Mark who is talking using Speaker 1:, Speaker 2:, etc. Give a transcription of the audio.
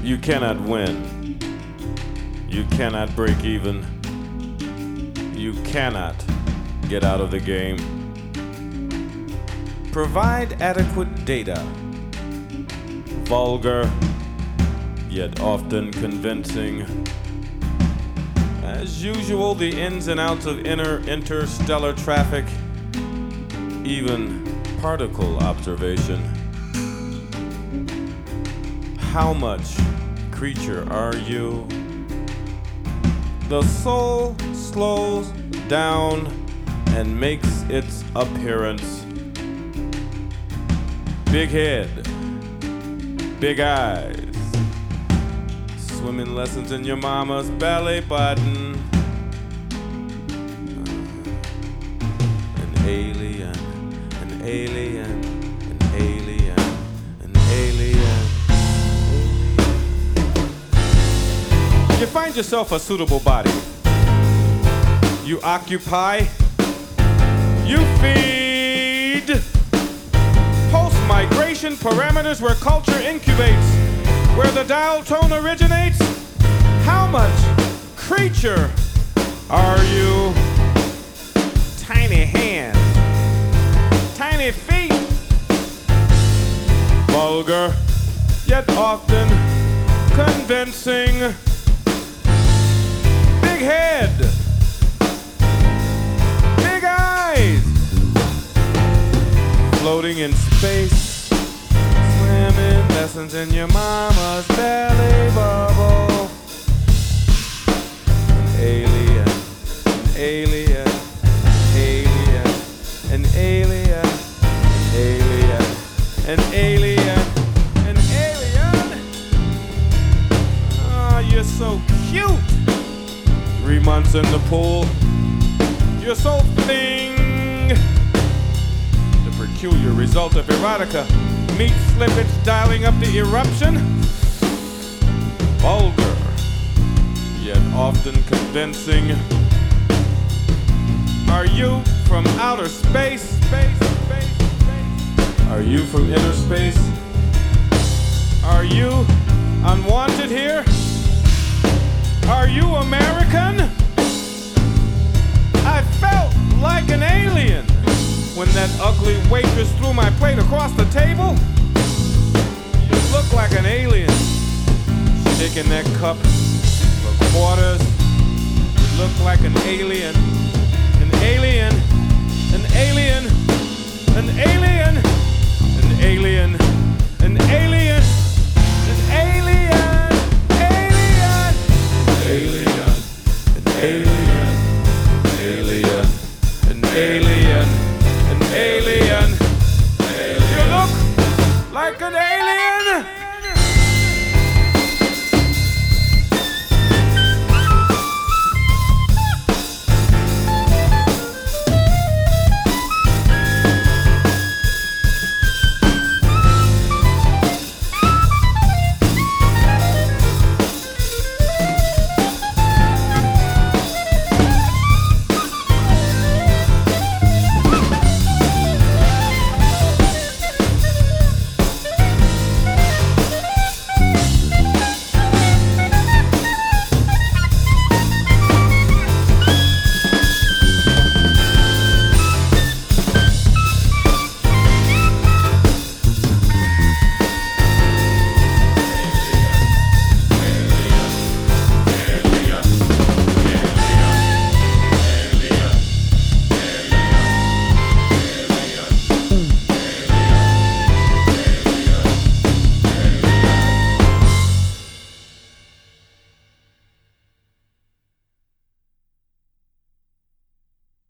Speaker 1: You cannot win. You cannot break even. You cannot get out of the game. Provide adequate data. Vulgar, yet often convincing. As usual, the ins and outs of interstellar traffic, even particle observation. How much creature are you? The soul slows down and makes its appearance. Big head, big eyes, swimming lessons in your mama's belly button. An alien, an alien, an alien, an alien. You find yourself a suitable body. You occupy, you feed. Post-migration parameters where culture incubates, where the dial tone originates. How much creature are you? Tiny hands, tiny feet. Vulgar, yet often convincing. Big head, big eyes, floating in space, swimming lessons in your mama's belly bubble. An alien, an alien, an alien, an alien, an alien, an alien. Oh, you're so cute. 3 months in the pool, you're so thing. The peculiar result of erotica, meat slippage dialing up the eruption. Vulgar, yet often convincing. Are you from outer space? Are you from inner space? Are you unwanted here? Are you American? I felt like an alien when that ugly waitress threw my plate across the table. You look like an alien, shaking that cup for quarters. You look like an alien, an alien, an alien, an alien, an alien, an alien, an alien. Alien, an alien, an alien, an alien.